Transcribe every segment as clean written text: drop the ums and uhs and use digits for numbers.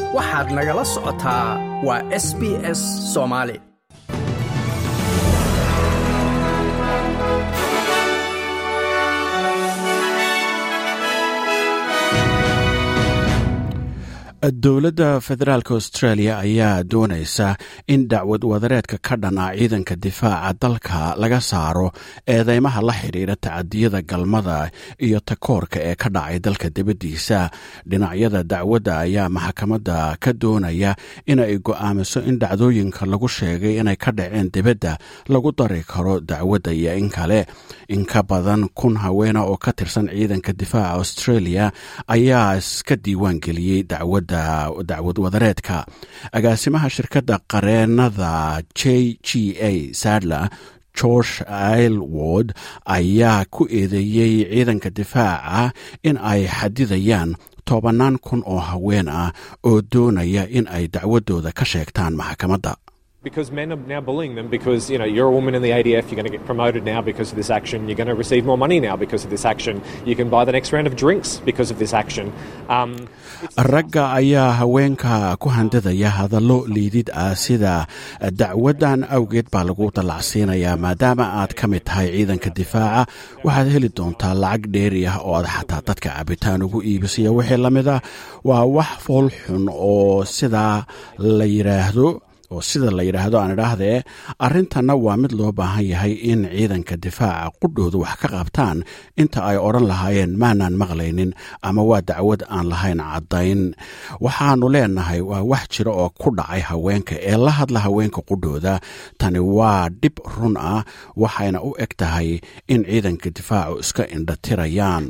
waxaad nagala socotaa waa SBS Soomaali dowladda federaalka Australia ayaa doonaysa in dacwad wadareedka ka dhana ciidanka difaaca dalka laga saaro eedeymaha la xiriira tacadiyada galmada iyo takoorka ee ka dhacay dalka dibadiisa. Dhinacyada dacwadda ayaa maxkamadda ka doonaya inay go'aamiso in dhacdooyinka lagu sheegay inay ka dhaceen dibadda lagu dari karo dacwadda iyo in kale. In ka badan 1,000 haweena oo ka tirsan ciidanka difaaca Australia ayaa iska diiwaan geliyey dacwad wadareedka. Agaasimaha shirkadda qareenada JGA Sadler Josh Aylward ayaa ku eedeeyey ciidanka difaaca in ay xadidayaan 10,000 oo haween ah oo doonaya in ay dacwadooda ka sheegtaan maxkamadda. Because men are now bullying them because, you're a woman in the ADF, you're going to get promoted now because of this action, you're going to receive more money now because of this action, you can buy the next round of drinks because of this action. Ragga ayaa haweenka ku handadaya hadallo liidid ah sida dacwadan awgeed baa lagu dalacsiinayaa maadaama aad ka mid tahay ciidanka difaaca waxaad heli doontaa lacag dheeri ah oo aad xataa dadka cabitaan ugu iibisiyo wixii la mid ah. Waa wax fool xun oo sida la yiraahdo aan idhaahdee arrintanna waa mid loo baahan yahay in ciidanka difaaca qudhooda wax ka qabtaan inta ay odhan lahaayeen maanaan maqlaynin ama waa dacwad aan lahayn caddayn. Waxaanu leenahay waa wax jira oo ku dhacay haweenka ee la hadla haweenka qudhooda. Tani waa dhib run ah waxayna u eg tahay in ciidanka difaacu iska indhatirayaan.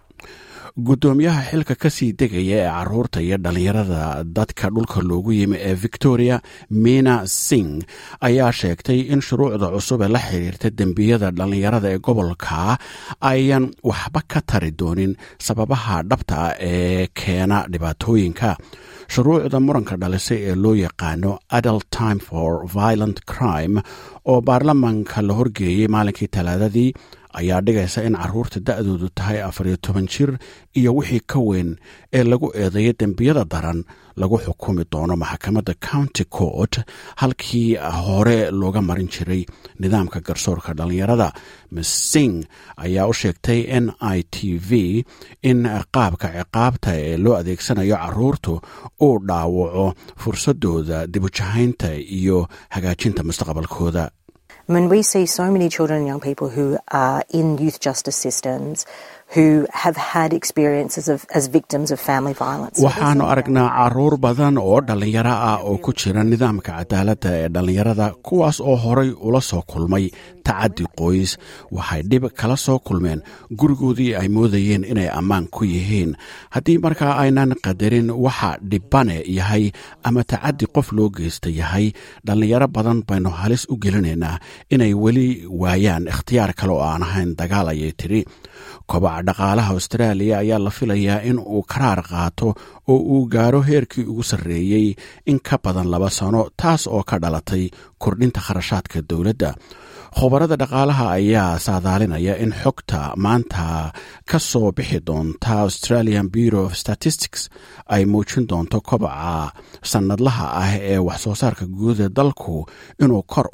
Gudoomiyaha xilka ka sii degaya ee caruurta iyo dhalinyarada dadka dhulka loogu yimi ee Victoria Mina Singh ayaa sheegtay in shuruucda cusub ee la xiriirta dembiyada dhalinyarada ee gobolka ayan waxba ka tari doonin sababaha dhabta ah ee keena dhibaatooyinka. Shuruucda muranka dhalisay ee loo yaqaano Adult Time for Violent Crime oo baarlamaanka la horgeeyey maalinkii Talaadadii ayaa dhigaysa in caruurta da'doodu tahay 14 jir iyo wixii ka weyn ee lagu eedeeyo dembiyada daran lagu xukumi doono maxkamadda County Court halkii hore looga marin jiray nidaamka garsoorka dhalinyarada. Ms. Singh ayaa u sheegtay NITV in qaabka ciqaabta ee loo adeegsanayo caruurtu uu dhaawaco fursadooda dib u jahaynta iyo hagaajinta mustaqbalkooda. When we see so many children and young people who are in youth justice systems who have had experiences as victims of family violence. Waxaanu aragnaa caruur badan oo dhalinyaro ah oo ku jira nidaamka cadaaladda ee dhalinyarada kuwaas oo horay ula soo kulmay tacaddi qoys. Waxay dhib kala soo kulmeen gurigoodii ay moodayeen inay ammaan ku yihiin. Haddii markaa aynan qadarin waxa dhibane yahay ama tacaddi qof loo geysta yahay, dhalinyaro badan baynu halis u gelinaynaa inay weli waayaan ikhtiyaar kale oo aan ahayn dagaal, ayay tiri. Kobaca dhaqaalaha Australia ayaa la filayaa in uu karaar qaato oo uu gaaro heerkii ugu sarreeyey in ka badan 2 sano, taas oo ka dhalatay kordhinta kharashaadka dowladda. Khubarada dhaqaalaha ayaa saadaalinaya in xogta maanta ka soo bixi doonta Australian Bureau of Statistics ay muujin doonto kobaca sanadlaha ah ee wax soo saarka guud ee dalku inuu kor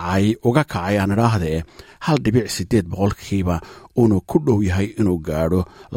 uga kacay aan idhaahdee 1.8% uuna ku dhow yahay inuu gaadho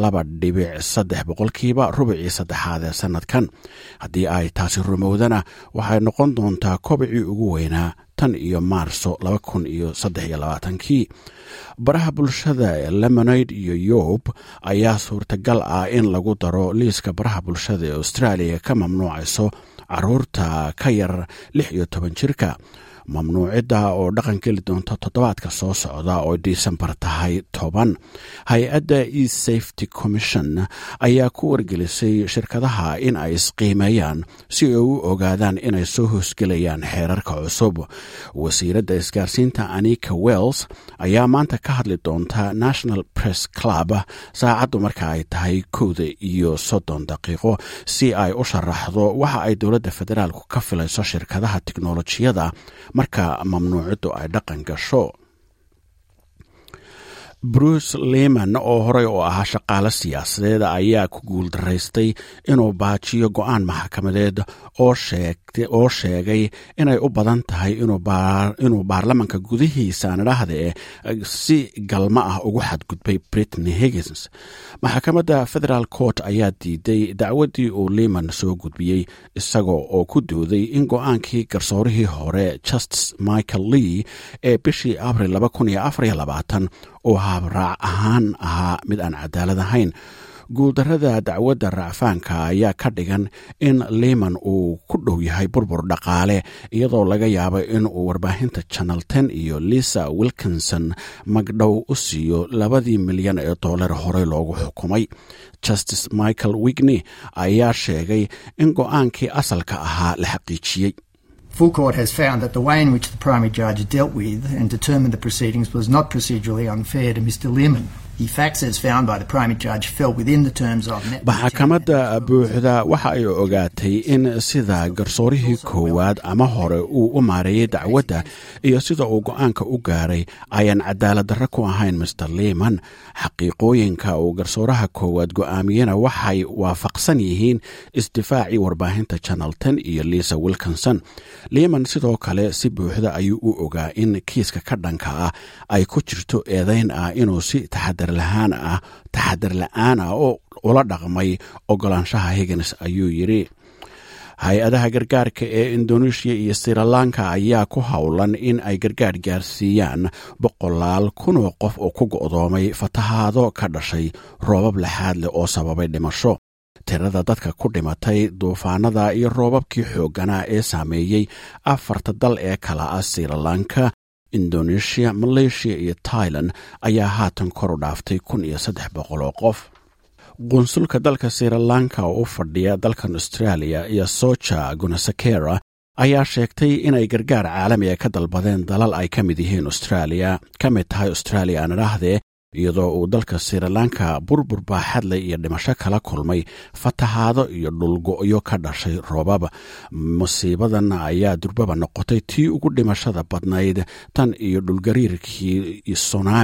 2.3% rubicii saddexaad ee sanadkan. Haddii ay taasi rumowdana waxay noqon doontaa kobacii ugu weynaa tan iyo Maarso 2023. Baraha bulshada Lemonade iyo Yob ayaa suurtagal ah in lagu daro liiska baraha bulshada ee Australia ka mamnuucayso caruurta ka yar 16 jirka. mamnuucidda oo dhaqan geli doonta toddobaadka soo socda oo December tahay 10. Hay-adda eSafety Commission ayaa ku wargelisay shirkadaha in ay isqiimeeyaan si ay u ogaadaan inay soo hoosgelayaan xeerarka cusub. Wasiiradda isgaarsiinta Anika Wells ayaa maanta ka hadli doonta National Press Club saacaddu marka ay tahay 1:30 si ay u sharaxdo waxa ay dowladda federaalku ka filayso shirkadaha tiknoolajiyada marka mamnuuciddu ay dhaqan gasho. bruce leman oo horey oo ahaa shaqaale siyaasadeed ayaa ku guuldaraystay inuu baajiyo go'aan maxkamadeed oo sheegay inay u badan tahay inuu baarlamanka gudihiisa nidhaahde si galma ah ugu xadgudbay Britney Higgins. Maxkamadda Federal Court ayaa diiday dacwadii uu Leman soo gudbiyey isagoo oo ku dooday in go'aankii garsoorihii hore Justice Michael Lee ee bishii Abriil 2024 uu habraac ahaan ahaa mid aan cadaalad ahayn. guuldarrada dacwadda racfaanka ayaa ka dhigan in Leman uu ku dhow yahay burbur dhaqaale iyadoo laga yaabo in uu warbaahinta Channel 10 iyo Lisa Wilkinson magdhow u siiyo $2 milyan horey loogu xukumay. Justice Michael Wigney ayaa sheegay in go'aankii asalka ahaa la xaqiijiyey. Full Court has found that the way in which the primary judge dealt with and determined the proceedings was not procedurally unfair to Mr. Leman. The facts as found by the primary judge fell within the terms of maxkamadda buuxda waxa ay ogaatay in sida garsoorihii koowaad ama hore uu u maareeyay dacwadda iyo sida uu go'aanka u gaaray ayaan cadaalad darro ku ahayn Mr. Leman. xaqiiqooyinka uu garsooraha koowaad go'aamiyena waxay waafaqsan yihiin isdifaacii warbaahinta Channel 10 iyo Lisa Wilkinson. Leman sidoo kale si buuxda ayuu u ogaa in kiiska ka dhanka ah ay ku jirto eedayn ah inuu si taxadar la'aan ah oo ula dhaqmay ogolaanshaha Higgins ayuu yidhi. hay-adaha gargaarka ee Indonesia iyo Sri Lanka ayaa ku howlan in ay gargaar gaarsiiyaan 100,000 oo qof oo ku go'doomay fatahaado ka dhashay roobab laxaad leh oo sababay dhimasho. tirada dadka ku dhimatay duufaanada iyo roobabkii xoogganaa ee saameeyey 4 dal ee kala ah Sri Lanka, Indonesia, Malaysia iyo Thailand ayaa haatan kor u dhaaftay 1,300 oo qof. qunsulka dalka Sri Lanka oo u fadhiya dalkan Australia iyo Socha Gunasakera ayaa sheegtay inay gargaar caalamiga ka dalbadeen dalal ay ka mid yihiin Australia, ka mid tahay Australia aan idhaahdee, iyadoo uu dalka Sri Lanka burbur baaxadle iyo dhimasho kala kulmay fatahaado iyo dhulgo'yo ka dhashay roobab. musiibadan ayaa durbaba noqotay tii ugu dhimashada badnayd tan iyo dhulgariirkii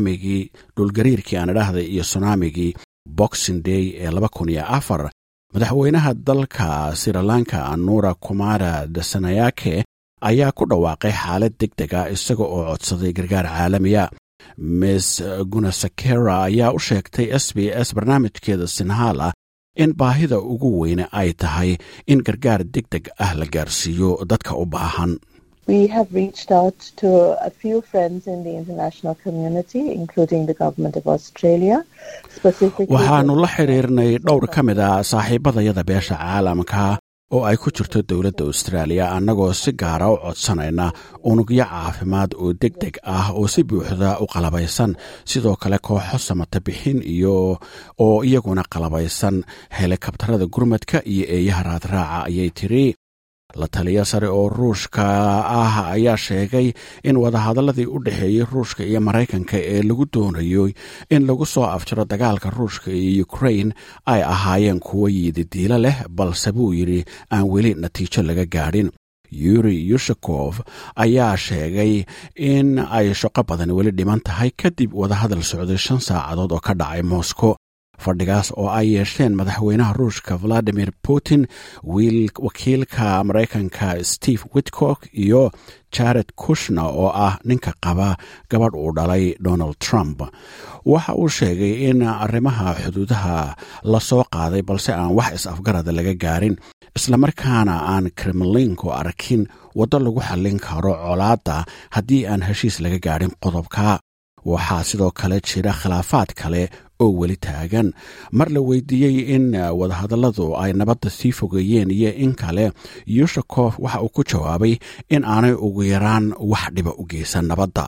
aan idhaahday iyo tsunamigii Boxing Day ee 2004. madaxweynaha dalka Sri Lanka Anura Kumara Dasanayake ayaa ku dhawaaqay xaalad degdeg ah isaga oo codsaday gargaar caalamiya. Ms. Gunasakera ayaa u sheegtay SBS barnaamijkeeda Sinhala in baahida ugu weyne ay tahay in gargaar degdeg ah la gaarsiiyo dadka u baahan. We have reached out to a few friends in the international community, including the government of Australia. waxaanu la xiriirnay dhowr ka mid a saaxiibadayada beesha caalamka oo ay ku jirto dowladda Australia annagoo si gaara u codsanayna unugyo caafimaad oo degdeg ah oo si buuxda u qalabaysan, sidoo kale kooxo samata bixin oo iyaguna qalabaysan helikabtarada gurmadka iyo eeyaha raadraaca ayay tiri. la taliya sare oo ruushka ah ayaa sheegay in wadahadaladii u dhexeeyey ruushka iyo Maraykanka ee lagu doonayo in lagu soo afjaro dagaalka ruushka iyo Ukraine ay ahaayeen kuwo yididiila leh, balse buu yidhi aan weli natiijo laga gaadhin. Yuri Yushakov ayaa sheegay in ay shaqo badan weli dhiman tahay kadib wadahadal socday 5 saacadood oo ka dhacay Moscow. fadhigaas oo ay yeesheen madaxweynaha ruushka Vladimir Putin, wakiilka Maraykanka Steve Witkoff iyo Jared Kushner oo ah ninka qaba gabadh uu dhalay Donald Trump. waxa uu sheegay in arrimaha xuduudaha la soo qaaday balse aan wax is-afgarada laga gaarin, isla markaana aan Kremlinku arkin waddo lagu xallin karo colaadda haddii aan heshiis laga gaarin qodobka. waxaa sidoo kale jira khilaafaad kale oo weli taagan. mar la weydiiyey in wadahadalladu ay nabadda sii fogeeyeen iyo in kale, Yushakov waxa uu ku jawaabay in aanay ugu yaraan wax dhiba u geysan nabadda.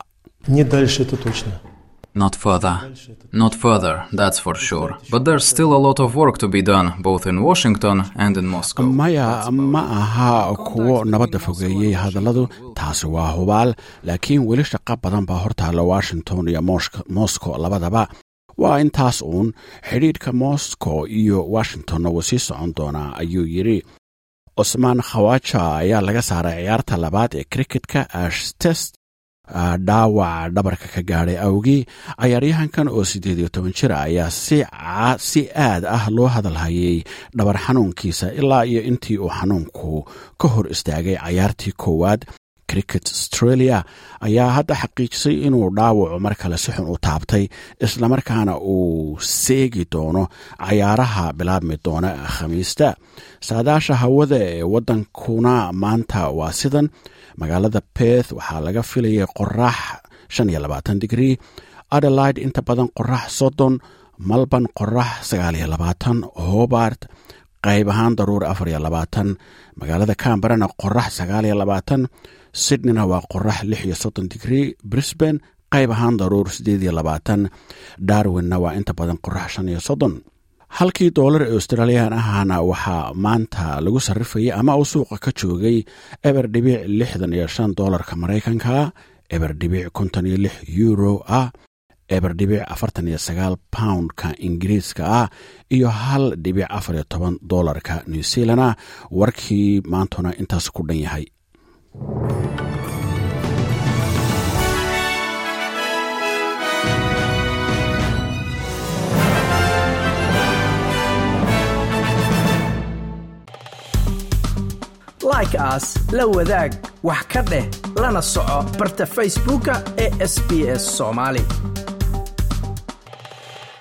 Not further, that's for sure. But there's still a lot of work to be done, both in Washington and in Moscow. maya ma aha kuwo nabadda fogeeyey hadalladu, taasi waa hubaal, laakiin weli shaqo badan baa hortaalla Washington iyo Moscow labadaba. waa intaas uun, xidhiidhka Moscow iyo Washingtonna wuu sii socon doonaa ayuu yidhi. Osman Khawaja ayaa laga saaray ciyaarta labaad ee cricketka Ash Test dhaawac dhabarka ka gaadhay awgii cayaaryahankan oo 18 jir ayaa si aad ah loo hadalhayay dhabar xanuunkiisa ilaa iyo intii uu xanuunku ka hor istaagay cayaartii koowaad. Cricket Australia ayaa hadda xaqiijisay inuu dhaawaco mar kale si xun u taabtay islamarkaana uu seegi doono cayaaraha bilaabmi doona Khamiista. Saadaasha hawada ee wadankuna maanta waa sidan: magaalada Perth waxaa laga filayay qorax 25 digrii, Adelaide inta badan qorax 30, Melbourne qorax 29, Hobart qayb ahaan daruur 24, magaalada Canberra qorax 29, Sydneyna waa qorax 36 digrii, Brisbane qayb ahaan daruur 28, Darwinna waa inta badan qorax 35. halkii doolar ee Australian ahana waxaa maanta lagu sarrifayay ama uu suuqa ka joogay $1.65 Mareykanka, €1.56 ah, $1.49 poundka Ingiriiska ah iyo $1.14 New Zealand. Warkii maantuna intaas ku dhan yahay. like us, la wadaag, wax ka dheh, lana soco barta Facebooka ee SBS Somali.